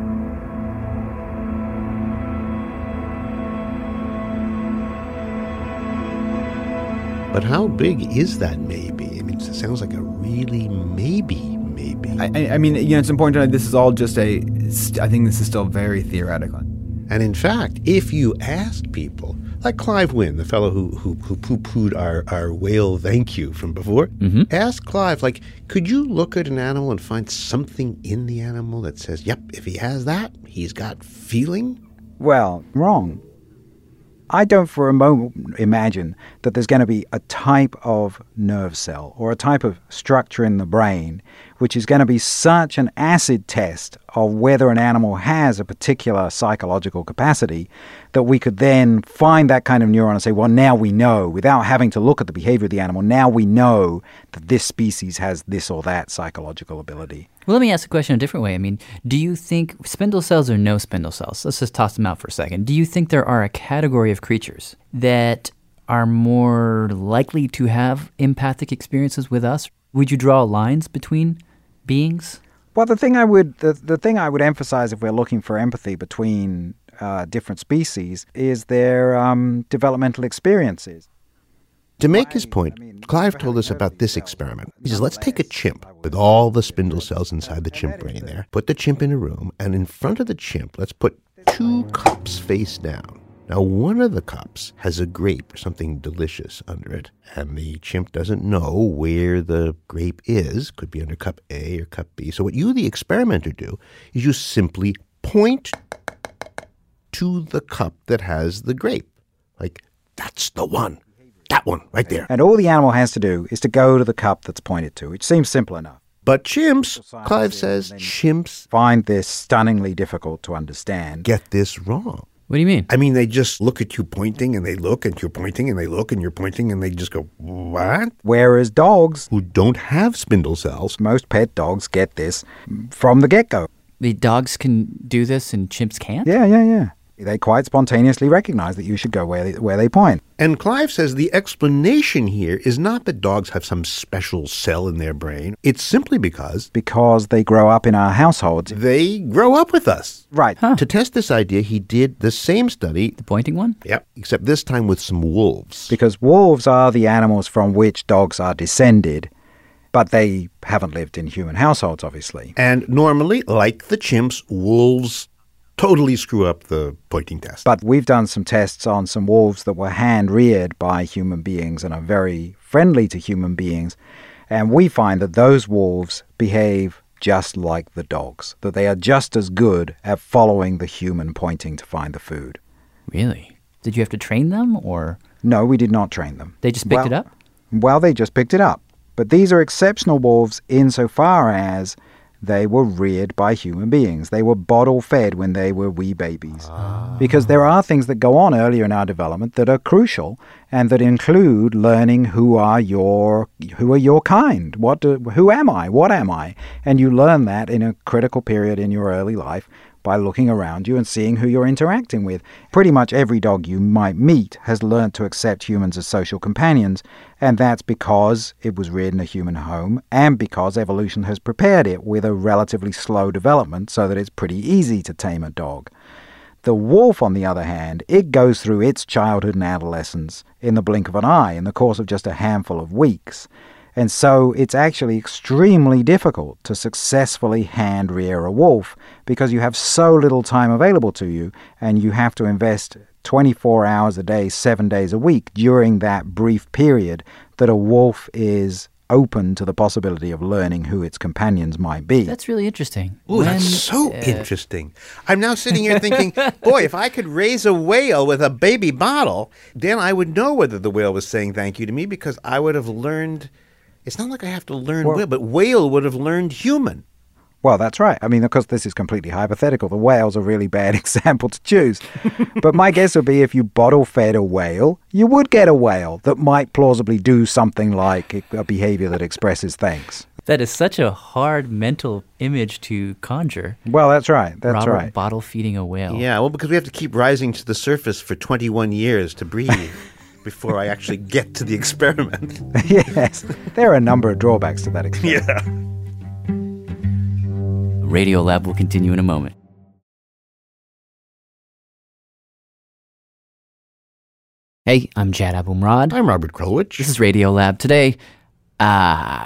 But how big is that maybe? I mean, it sounds like a really maybe. I mean, it's important to know this is all just I think this is still very theoretical. And in fact, if you asked people, like Clive Wynne, the fellow who poo-pooed our whale thank you from before, ask Clive, could you look at an animal and find something in the animal that says, yep, if he has that, he's got feeling? Well, wrong. I don't for a moment imagine that there's going to be a type of nerve cell or a type of structure in the brain which is going to be such an acid test of whether an animal has a particular psychological capacity that we could then find that kind of neuron and say, well, now we know, without having to look at the behavior of the animal, now we know that this species has this or that psychological ability. Well, let me ask the question a different way. I mean, do you think spindle cells or no spindle cells? Let's just toss them out for a second. Do you think there are a category of creatures that are more likely to have empathic experiences with us? Would you draw lines between beings? Well, the thing I would emphasize if we're looking for empathy between different species is their developmental experiences. To make his point, Clive told us about this experiment. He says, let's take a chimp with all the spindle cells inside the chimp brain there, put the chimp in a room, and in front of the chimp, let's put 2 cups face down. Now, one of the cups has a grape or something delicious under it, and the chimp doesn't know where the grape is. Could be under cup A or cup B. So what you, the experimenter, do is you simply point to the cup that has the grape. That's the one. That one, right there. And all the animal has to do is to go to the cup that's pointed to, which seems simple enough. But chimps, Clive says, chimps find this stunningly difficult to understand. Get this wrong. What do you mean? I mean, they just look at you pointing, and they look, and you're pointing, and they look, and you're pointing, and they just go, what? Whereas dogs, who don't have spindle cells, most pet dogs get this from the get-go. The dogs can do this and chimps can't? Yeah. They quite spontaneously recognize that you should go where they point. And Clive says the explanation here is not that dogs have some special cell in their brain. It's simply because they grow up in our households. They grow up with us. Right. Huh. To test this idea, he did the same study. The pointing one? Yep, except this time with some wolves. Because wolves are the animals from which dogs are descended, but they haven't lived in human households, obviously. And normally, like the chimps, wolves totally screw up the pointing test. But we've done some tests on some wolves that were hand-reared by human beings and are very friendly to human beings, and we find that those wolves behave just like the dogs, that they are just as good at following the human pointing to find the food. Really? Did you have to train them, or? No, we did not train them. They just picked it up? Well, they just picked it up. But these are exceptional wolves insofar as they were reared by human beings. They were bottle-fed when they were wee babies. Because there are things that go on earlier in our development that are crucial and that include learning who are your kind. Who am I? What am I? And you learn that in a critical period in your early life by looking around you and seeing who you're interacting with. Pretty much every dog you might meet has learned to accept humans as social companions, and that's because it was reared in a human home and because evolution has prepared it with a relatively slow development so that it's pretty easy to tame a dog. The wolf, on the other hand, it goes through its childhood and adolescence in the blink of an eye in the course of just a handful of weeks. And so it's actually extremely difficult to successfully hand-rear a wolf because you have so little time available to you and you have to invest 24 hours a day, 7 days a week during that brief period that a wolf is open to the possibility of learning who its companions might be. That's really interesting. Ooh, that's so interesting. I'm now sitting here thinking, boy, if I could raise a whale with a baby bottle, then I would know whether the whale was saying thank you to me because I would have learned. It's not like I have to learn whale, but whale would have learned human. Well, that's right. I mean, of course, this is completely hypothetical. The whale's a really bad example to choose. But my guess would be if you bottle-fed a whale, you would get a whale that might plausibly do something like a behavior that expresses thanks. That is such a hard mental image to conjure. Well, that's right. That's Robert right. bottle feeding a whale. Yeah, well, because we have to keep rising to the surface for 21 years to breathe before I actually get to the experiment. Yes, there are a number of drawbacks to that experiment. Yeah. Radiolab will continue in a moment. Hey, I'm Jad Abumrad. I'm Robert Krulwich. This is Radiolab. Today, kind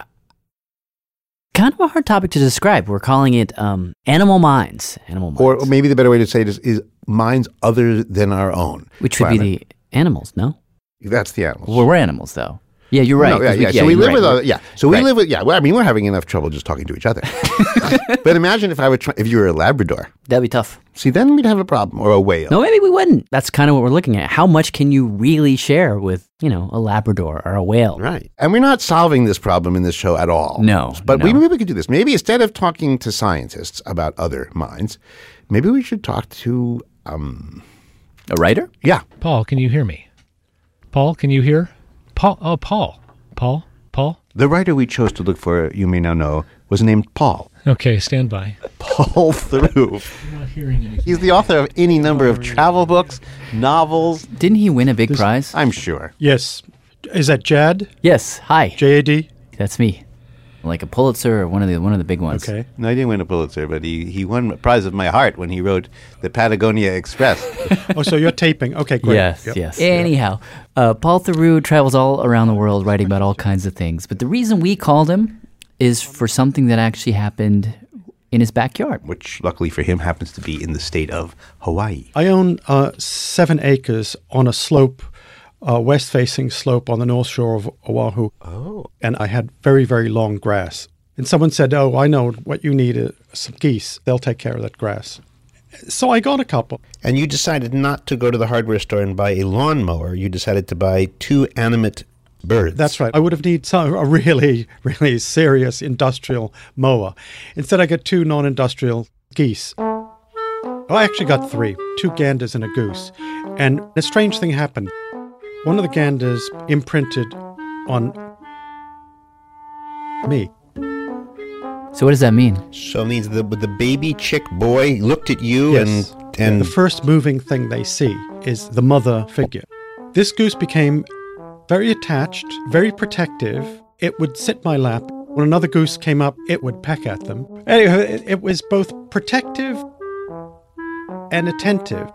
of a hard topic to describe. We're calling it animal minds. Animal minds. Or maybe the better way to say it is minds other than our own. Which would be the animals, no? That's the animals. Well, we're animals, though. Yeah, you're right. No, so we live with other. Yeah, so we live with. Yeah, well, I mean, we're having enough trouble just talking to each other. But imagine if if you were a Labrador. That'd be tough. See, then we'd have a problem, or a whale. No, maybe we wouldn't. That's kind of what we're looking at. How much can you really share with, a Labrador or a whale? Right. And we're not solving this problem in this show at all. No. But maybe we could do this. Maybe instead of talking to scientists about other minds, maybe we should talk to a writer? Yeah. Paul, can you hear me? Paul, can you hear? Paul. Oh, Paul. Paul? The writer we chose to look for, you may now know, was named Paul. Okay, stand by. Paul Theroux. I'm not hearing anything. He's the author of any number of travel books, novels. Didn't he win a big prize? I'm sure. Yes. Is that Jad? Yes. Hi. J-A-D? That's me. Like a Pulitzer or one of the big ones. Okay. No, he didn't win a Pulitzer, but he won a prize of my heart when he wrote the Patagonia Express. Oh, so you're taping. Okay, great. Yes. Anyhow, Paul Theroux travels all around the world writing about all kinds of things. But the reason we called him is for something that actually happened in his backyard. Which, luckily for him, happens to be in the state of Hawaii. I own 7 acres on a slope, west-facing slope on the north shore of Oahu. Oh. And I had very, very long grass. And someone said, I know what you need is some geese. They'll take care of that grass. So I got a couple. And you decided not to go to the hardware store and buy a lawnmower. You decided to buy 2 animate birds. That's right. I would have needed a really, really serious industrial mower. Instead, I got 2 non-industrial geese. I actually got 3, 2 ganders and a goose. And a strange thing happened. One of the ganders imprinted on me. So what does that mean? So it means the baby chick boy looked at you and the first moving thing they see is the mother figure. This goose became very attached, very protective. It would sit in my lap. When another goose came up, it would peck at them. Anyway, it was both protective and attentive.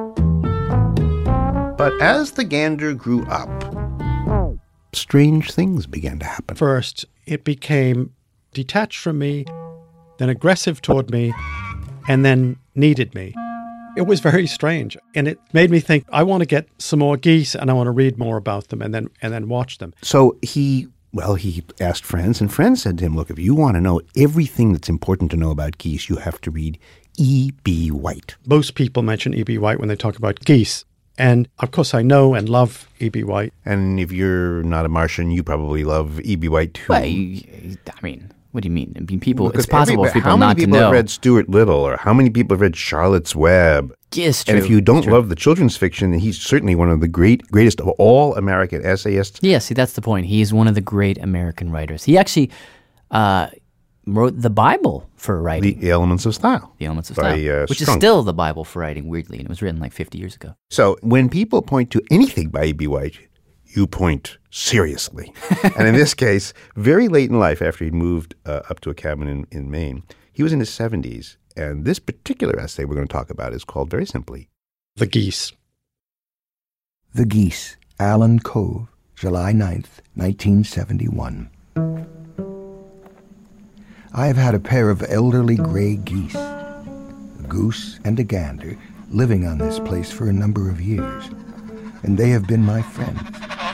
But as the gander grew up, strange things began to happen. First, it became detached from me, then aggressive toward me, and then needed me. It was very strange, and it made me think, I want to get some more geese, and I want to read more about them, and then watch them. So he asked friends, and friends said to him, look, if you want to know everything that's important to know about geese, you have to read E.B. White. Most people mention E.B. White when they talk about geese. And, of course, I know and love E.B. White. And if you're not a Martian, you probably love E.B. White, too. Well, what do you mean? I mean, people, it's possible for people not to know. How many people have read Stuart Little, or how many people have read Charlotte's Web? Yes, true. And if you don't love the children's fiction, then he's certainly one of the greatest of all American essayists. Yeah, see, that's the point. He's one of the great American writers. He actually wrote the Bible for writing. The Elements of Style. The Elements of Style, which is still the Bible for writing, weirdly, and it was written like 50 years ago. So when people point to anything by E.B. White, you point seriously. And in this case, very late in life, after he'd moved up to a cabin in Maine, he was in his 70s. And this particular essay we're going to talk about is called, very simply, The Geese. The Geese, Allen Cove, July 9th, 1971. I have had a pair of elderly gray geese, a goose and a gander, living on this place for a number of years, and they have been my friends.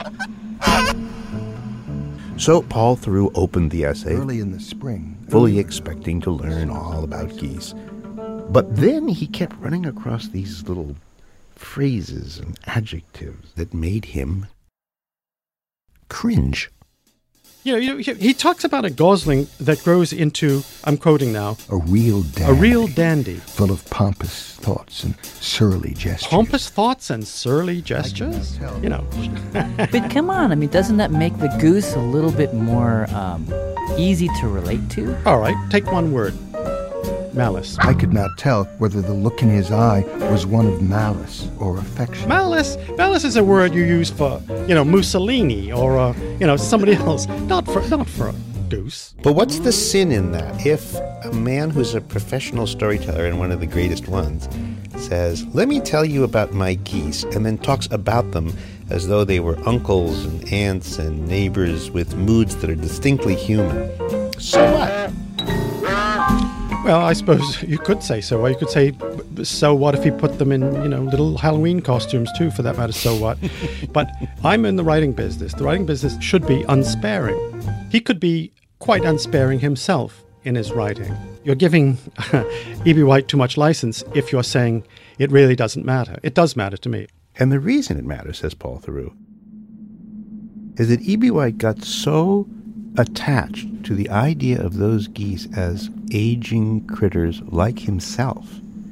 So Paul Theroux opened the essay early in the spring, fully expecting to learn all about geese. But then he kept running across these little phrases and adjectives that made him cringe. He talks about a gosling that grows into, I'm quoting now, a real dandy. A real dandy. Full of pompous thoughts and surly gestures. Pompous thoughts and surly gestures? But come on, I mean, doesn't that make the goose a little bit more easy to relate to? All right, take one word. Malice. I could not tell whether the look in his eye was one of malice or affection. Malice is a word you use for, Mussolini or, somebody else. Not for a goose. But what's the sin in that? If a man who's a professional storyteller and one of the greatest ones says, let me tell you about my geese, and then talks about them as though they were uncles and aunts and neighbors with moods that are distinctly human, so what? Well, I suppose you could say so. Or you could say, so what if he put them in, little Halloween costumes too, for that matter, so what? But I'm in the writing business. The writing business should be unsparing. He could be quite unsparing himself in his writing. You're giving E.B. White too much license if you're saying it really doesn't matter. It does matter to me. And the reason it matters, says Paul Theroux, is that E.B. White got so attached to the idea of those geese as aging critters like himself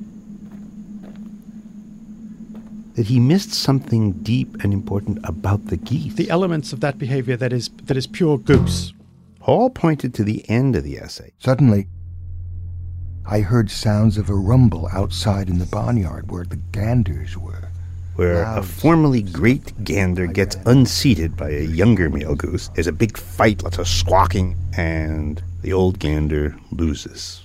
that he missed something deep and important about the geese. The elements of that behavior that is pure goose. Paul pointed to the end of the essay. Suddenly, I heard sounds of a rumble outside in the barnyard where the ganders were. Where a formerly great gander gets unseated by a younger male goose. There's a big fight, lots of squawking, and the old gander loses.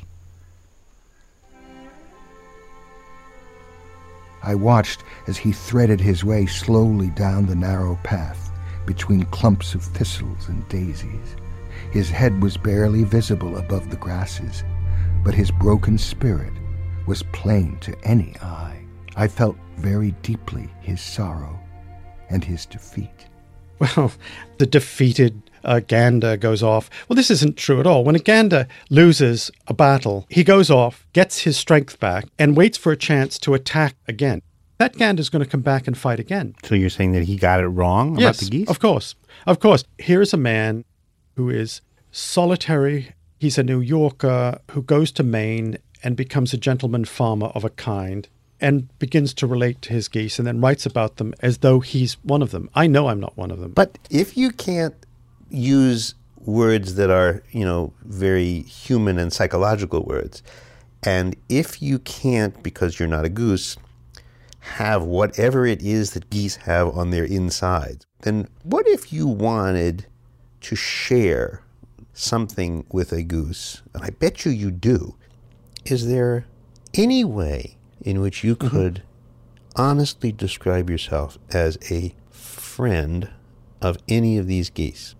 I watched as he threaded his way slowly down the narrow path between clumps of thistles and daisies. His head was barely visible above the grasses, but his broken spirit was plain to any eye. I felt very deeply his sorrow and his defeat. Well, the defeated gander goes off. Well, this isn't true at all. When a gander loses a battle, he goes off, gets his strength back, and waits for a chance to attack again. That gander's going to come back and fight again. So you're saying that he got it wrong about the geese? Of course. Of course. Here's a man who is solitary. He's a New Yorker who goes to Maine and becomes a gentleman farmer of a kind, and begins to relate to his geese and then writes about them as though he's one of them. I know I'm not one of them. But if you can't use words that are, very human and psychological words, and if you can't, because you're not a goose, have whatever it is that geese have on their insides, then what if you wanted to share something with a goose? And I bet you do. Is there any way in which you could honestly describe yourself as a friend of any of these geese?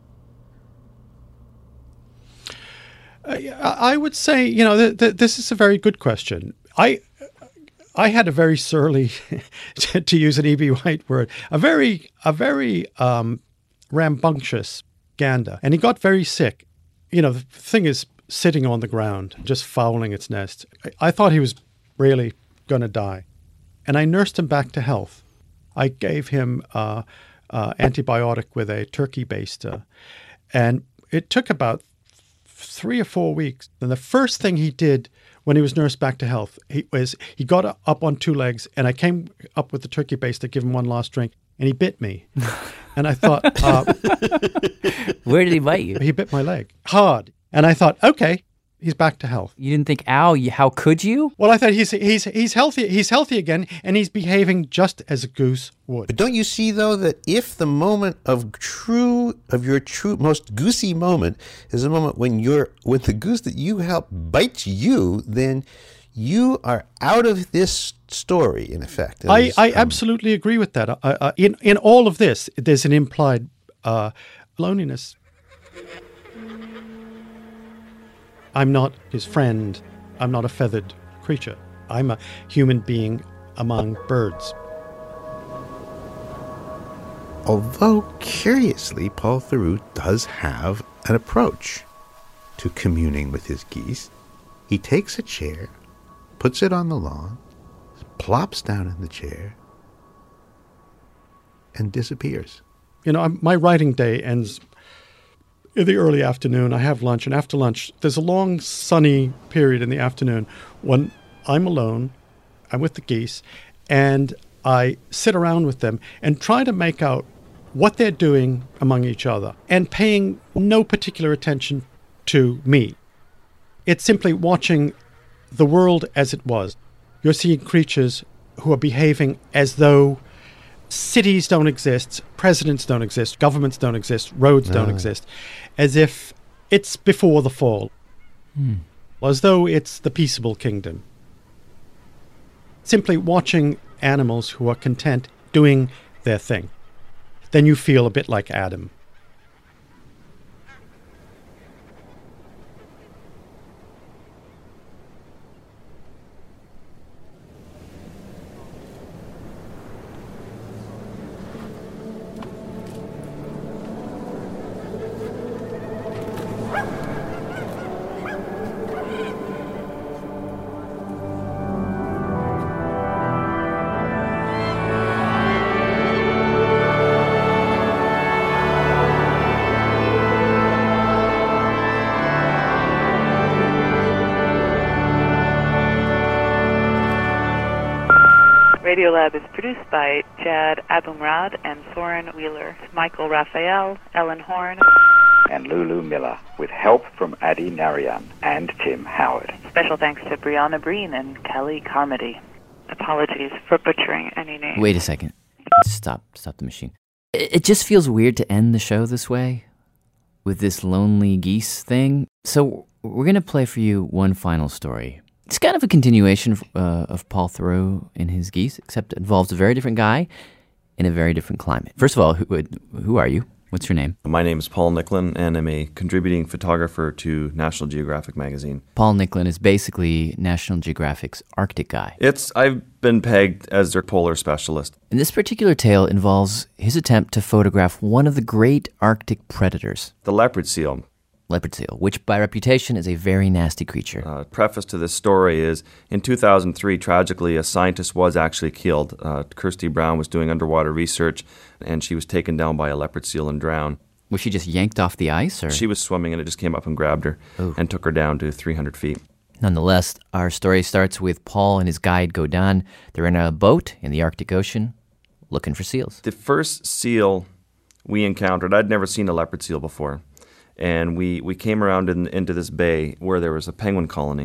I would say, this is a very good question. I had a very surly, to use an E.B. White word, a very rambunctious gander, and he got very sick. The thing is sitting on the ground, just fouling its nest. I thought he was really going to die, and I nursed him back to health. I gave him antibiotic with a turkey baster, and it took about 3 or 4 weeks. And the first thing he did when he was nursed back to health, he got up on 2 legs, and I came up with the turkey baster, give him one last drink, and he bit me. And I thought, where did he bite you? He bit my leg hard, and I thought, okay, he's back to health. You didn't think, ow, how could you? Well, I thought he's healthy. He's healthy again, and he's behaving just as a goose would. But don't you see, though, that if the moment of your true most goosey moment is a moment when the goose that you help bites you, then you are out of this story, in effect. I absolutely agree with that. In all of this, there's an implied loneliness. I'm not his friend. I'm not a feathered creature. I'm a human being among birds. Although, curiously, Paul Theroux does have an approach to communing with his geese. He takes a chair, puts it on the lawn, plops down in the chair, and disappears. My writing day ends in the early afternoon, I have lunch, and after lunch, there's a long, sunny period in the afternoon when I'm alone, I'm with the geese, and I sit around with them and try to make out what they're doing among each other and paying no particular attention to me. It's simply watching the world as it was. You're seeing creatures who are behaving as though cities don't exist, presidents don't exist, governments don't exist, roads don't exist, as if it's before the fall, as though it's the peaceable kingdom. Simply watching animals who are content doing their thing. Then you feel a bit like Adam. Radiolab is produced by Chad Abumrad and Soren Wheeler, Michael Raphael, Ellen Horn, and Lulu Miller, with help from Adi Narayan and Tim Howard. Special thanks to Brianna Breen and Kelly Carmody. Apologies for butchering any name. Wait a second. Stop the machine. It just feels weird to end the show this way, with this lonely geese thing. So we're going to play for you one final story. It's kind of a continuation of Paul Theroux and his geese, except it involves a very different guy in a very different climate. First of all, who are you? What's your name? My name is Paul Nicklin, and I'm a contributing photographer to National Geographic magazine. Paul Nicklin is basically National Geographic's Arctic guy. I've been pegged as their polar specialist. And this particular tale involves his attempt to photograph one of the great Arctic predators. The leopard seal. Leopard seal, which by reputation is a very nasty creature. Preface to this story is, in 2003, tragically, a scientist was actually killed. Kirsty Brown was doing underwater research, and she was taken down by a leopard seal and drowned. Was she just yanked off the ice? Or? She was swimming, and it just came up and grabbed her and took her down to 300 feet. Nonetheless, our story starts with Paul and his guide, Godin. They're in a boat in the Arctic Ocean looking for seals. The first seal we encountered, I'd never seen a leopard seal before. And we came around into this bay where there was a penguin colony.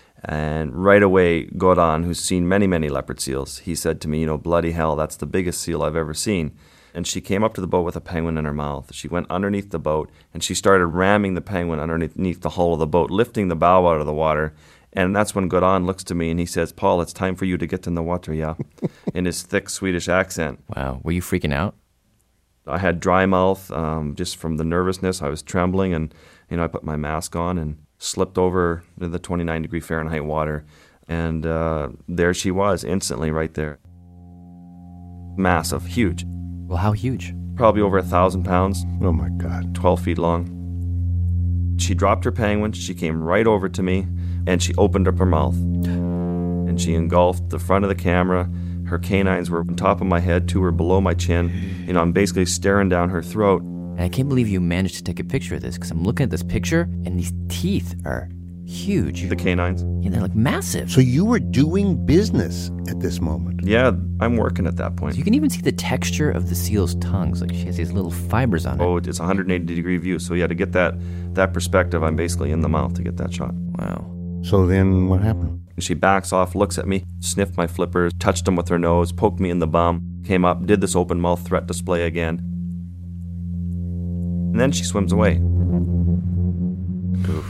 And right away, Godin, who's seen many, many leopard seals, he said to me, bloody hell, that's the biggest seal I've ever seen. And she came up to the boat with a penguin in her mouth. She went underneath the boat, and she started ramming the penguin underneath the hull of the boat, lifting the bow out of the water. And that's when Godin looks to me and he says, Paul, it's time for you to get in the water, yeah? In his thick Swedish accent. Wow. Were you freaking out? I had dry mouth just from the nervousness. I was trembling, and I put my mask on and slipped over into the 29-degree Fahrenheit water. And there she was, instantly right there. Massive, huge. Well, how huge? Probably over 1,000 pounds. Oh, my God. 12 feet long. She dropped her penguin. She came right over to me, and she opened up her mouth. And she engulfed the front of the camera. Her canines were on top of my head, two were below my chin. I'm basically staring down her throat. And I can't believe you managed to take a picture of this, because I'm looking at this picture, and these teeth are huge. The canines? Yeah, they're like massive. So you were doing business at this moment? Yeah, I'm working at that point. So you can even see the texture of the seal's tongues. Like she has these little fibers on it. Oh, it's a 180-degree view. So to get that perspective, I'm basically in the mouth to get that shot. Wow. So then what happened? She backs off, looks at me, sniffed my flippers, touched them with her nose, poked me in the bum, came up, did this open mouth threat display again. And then she swims away. Oof.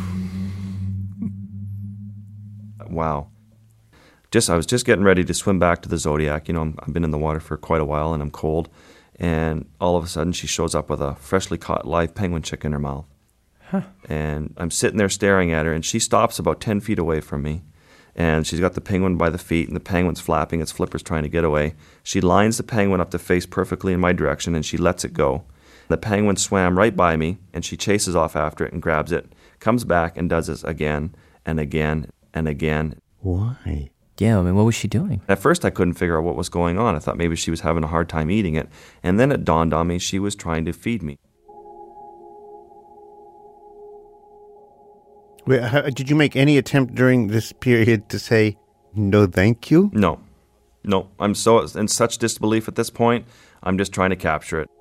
Wow. I was just getting ready to swim back to the Zodiac. I've been in the water for quite a while and I'm cold. And all of a sudden she shows up with a freshly caught live penguin chick in her mouth. Huh. And I'm sitting there staring at her, and she stops about 10 feet away from me. And she's got the penguin by the feet, and the penguin's flapping, its flippers trying to get away. She lines the penguin up to face perfectly in my direction, and she lets it go. The penguin swam right by me, and she chases off after it and grabs it, comes back and does this again and again and again. Why? Yeah, what was she doing? At first, I couldn't figure out what was going on. I thought maybe she was having a hard time eating it. And then it dawned on me she was trying to feed me. Wait, did you make any attempt during this period to say, no, thank you? No. I'm so in such disbelief at this point, I'm just trying to capture it.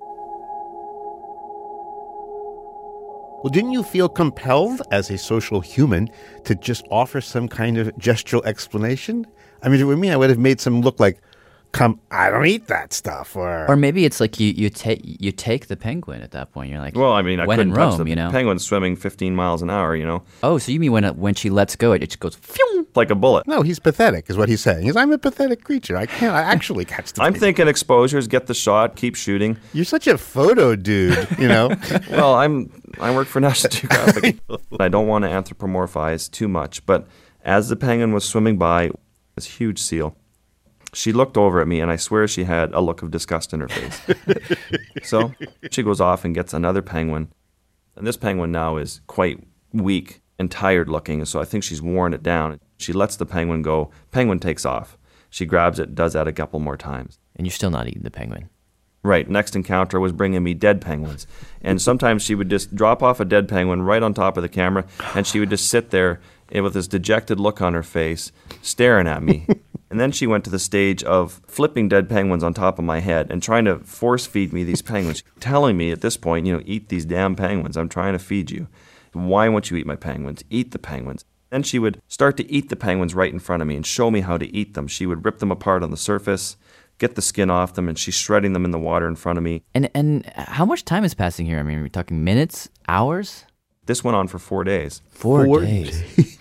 Well, didn't you feel compelled as a social human to just offer some kind of gestural explanation? I mean, with me, I would have made some look like, I don't eat that stuff. Or maybe it's like you take the penguin at that point. You're like, well, I mean, I couldn't touch the you know? penguin swimming 15 miles an hour, you know? Oh, so you mean when she lets go, it just goes phew, like a bullet. No, he's pathetic, is what he's saying. I'm a pathetic creature. I can't actually catch the I'm thinking exposures, get the shot, keep shooting. You're such a photo dude, you know? Well, I work for National Geographic. I don't want to anthropomorphize too much, but as the penguin was swimming by, this huge seal, she looked over at me, and I swear she had a look of disgust in her face. So she goes off and gets another penguin. And this penguin now is quite weak and tired looking, so I think she's worn it down. She lets the penguin go. Penguin takes off. She grabs it, does that a couple more times. And you're still not eating the penguin. Right. Next encounter was bringing me dead penguins. And sometimes she would just drop off a dead penguin right on top of the camera, and she would just sit there with this dejected look on her face, staring at me. And then she went to the stage of flipping dead penguins on top of my head and trying to force feed me these penguins, telling me at this point, eat these damn penguins. I'm trying to feed you. Why won't you eat my penguins? Eat the penguins. Then she would start to eat the penguins right in front of me and show me how to eat them. She would rip them apart on the surface, get the skin off them, and she's shredding them in the water in front of me. And how much time is passing here? I mean, are we talking minutes, hours? This went on for 4 days. 4 days.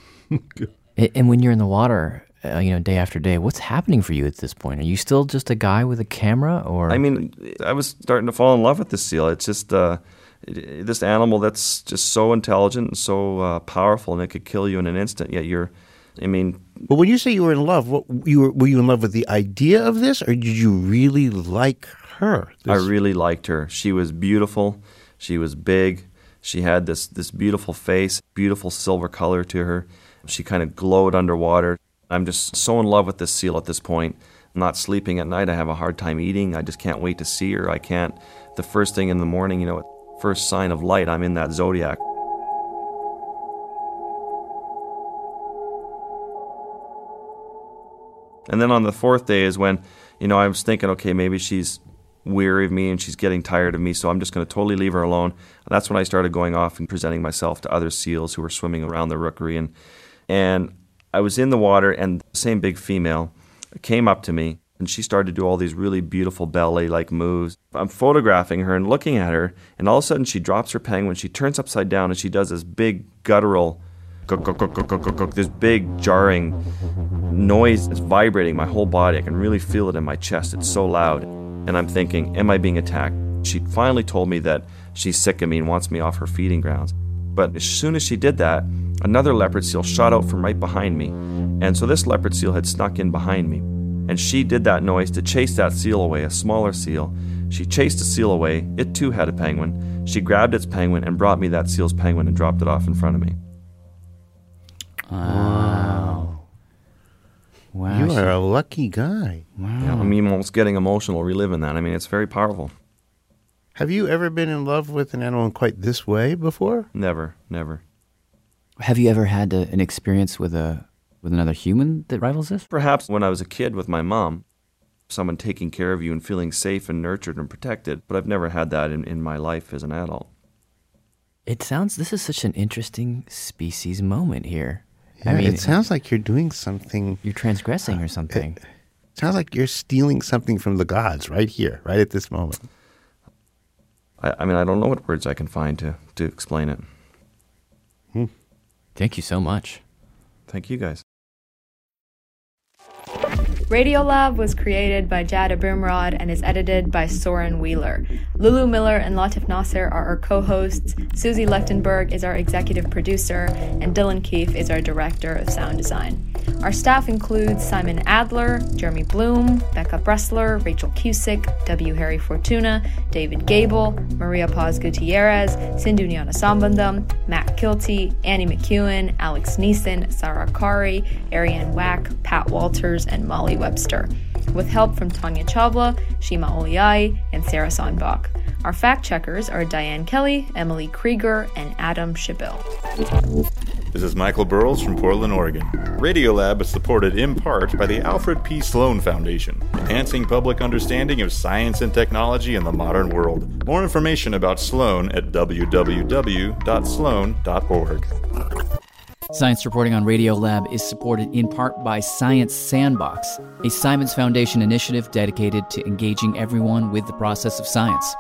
And when you're in the water, day after day, what's happening for you at this point? Are you still just a guy with a camera, or? I mean, I was starting to fall in love with this seal. It's just this animal that's just so intelligent and so powerful, and it could kill you in an instant. Yet But when you say you were in love, were you in love with the idea of this, or did you really like her? I really liked her. She was beautiful. She was big. She had this beautiful face, beautiful silver color to her. She kind of glowed underwater. I'm just so in love with this seal at this point. I'm not sleeping at night. I have a hard time eating. I just can't wait to see her. I can't. The first thing in the morning, first sign of light, I'm in that zodiac. And then on the fourth day is when, I was thinking, okay, maybe she's weary of me and she's getting tired of me, so I'm just going to totally leave her alone. That's when I started going off and presenting myself to other seals who were swimming around the rookery. And I was in the water, and the same big female came up to me, and she started to do all these really beautiful ballet-like moves. I'm photographing her and looking at her, and all of a sudden she drops her penguin, she turns upside down, and she does this big guttural, this big jarring noise that's vibrating my whole body. I can really feel it in my chest. It's so loud. And I'm thinking, am I being attacked? She finally told me that she's sick of me and wants me off her feeding grounds. But as soon as she did that, another leopard seal shot out from right behind me. And so this leopard seal had snuck in behind me. And she did that noise to chase that seal away, a smaller seal. She chased the seal away. It too had a penguin. She grabbed its penguin and brought me that seal's penguin and dropped it off in front of me. Wow. You are a lucky guy. Wow. Yeah, I'm almost getting emotional reliving that. it's very powerful. Have you ever been in love with an animal in quite this way before? Never. Have you ever had an experience with another human that rivals this? Perhaps when I was a kid with my mom, someone taking care of you and feeling safe and nurtured and protected, but I've never had that in my life as an adult. This is such an interesting species moment here. Yeah, it sounds like you're doing something. You're transgressing or something. It sounds like you're stealing something from the gods right here, right at this moment. I don't know what words I can find to explain it. Thank you so much. Thank you, guys. Radiolab was created by Jad Abumrad and is edited by Soren Wheeler. Lulu Miller and Latif Nasser are our co-hosts, Susie Lechtenberg is our executive producer, and Dylan Keefe is our director of sound design. Our staff includes Simon Adler, Jeremy Bloom, Becca Bressler, Rachel Cusick, W. Harry Fortuna, David Gable, Maria Paz Gutierrez, Sindhu Sambandam, Matt Kilty, Annie McEwen, Alex Neeson, Sarah Kari, Ariane Wack, Pat Walters, and Molly Webster, with help from Tanya Chavla, Shima Oliai, and Sarah Sonbach. Our fact checkers are Diane Kelly, Emily Krieger, and Adam Schibill. This is Michael Burrows from Portland, Oregon. Radiolab is supported in part by the Alfred P. Sloan Foundation, enhancing public understanding of science and technology in the modern world. More information about Sloan at www.sloan.org. Science reporting on Radiolab is supported in part by Science Sandbox, a Simons Foundation initiative dedicated to engaging everyone with the process of science.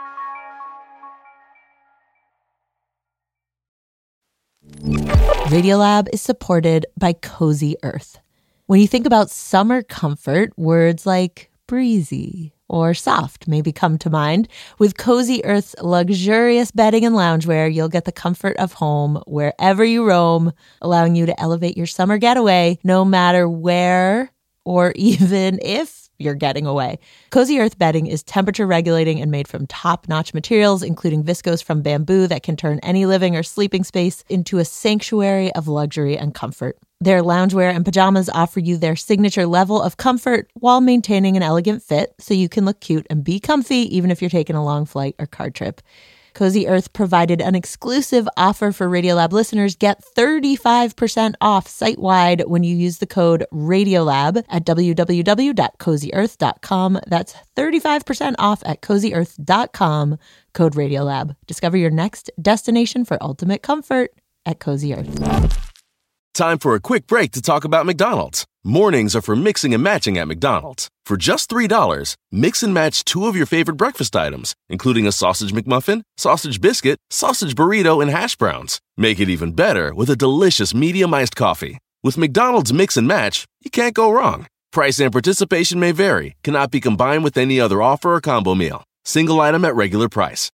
Radiolab is supported by Cozy Earth. When you think about summer comfort, words like breezy or soft maybe come to mind. With Cozy Earth's luxurious bedding and loungewear, you'll get the comfort of home wherever you roam, allowing you to elevate your summer getaway no matter where or even if you're getting away. Cozy Earth bedding is temperature regulating and made from top-notch materials, including viscose from bamboo that can turn any living or sleeping space into a sanctuary of luxury and comfort. Their loungewear and pajamas offer you their signature level of comfort while maintaining an elegant fit, so you can look cute and be comfy even if you're taking a long flight or car trip. Cozy Earth provided an exclusive offer for Radiolab listeners. Get 35% off site-wide when you use the code RADIOLAB at www.cozyearth.com. That's 35% off at cozyearth.com, code RADIOLAB. Discover your next destination for ultimate comfort at Cozy Earth. Time for a quick break to talk about McDonald's. Mornings are for mixing and matching at McDonald's. For just $3, mix and match 2 of your favorite breakfast items, including a sausage McMuffin, sausage biscuit, sausage burrito, and hash browns. Make it even better with a delicious medium iced coffee. With McDonald's Mix and Match, you can't go wrong. Price and participation may vary, cannot be combined with any other offer or combo meal. Single item at regular price.